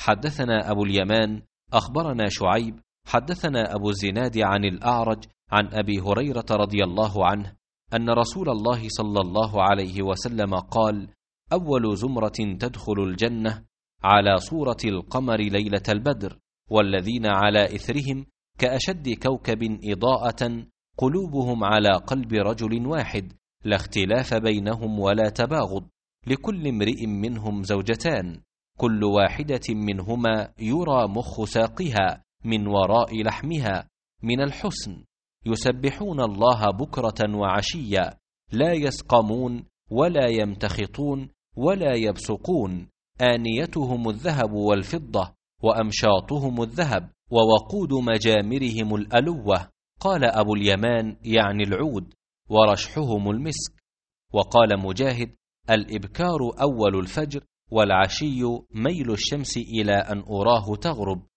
حدثنا أبو اليمان أخبرنا شعيب حدثنا أبو الزناد عن الأعرج عن أبي هريرة رضي الله عنه أن رسول الله صلى الله عليه وسلم قال: أول زمرة تدخل الجنة على صورة القمر ليلة البدر، والذين على إثرهم كأشد كوكب إضاءة قلوبهم على قلب رجل واحد، لا اختلاف بينهم ولا تباغض، لكل امرئ منهم زوجتان، كل واحدة منهما يرى مخ ساقها من وراء لحمها من الحسن، يسبحون الله بكرة وعشيا، لا يسقمون ولا يمتخطون ولا يبصقون، آنيتهم الذهب والفضة وأمشاطهم الذهب ووقود مجامرهم الألوة. قال أبو اليمان يعني العود، ورشحهم المسك. وقال مجاهد: الإبكار أول الفجر، والعشي ميل الشمس إلى أن أراه تغرب.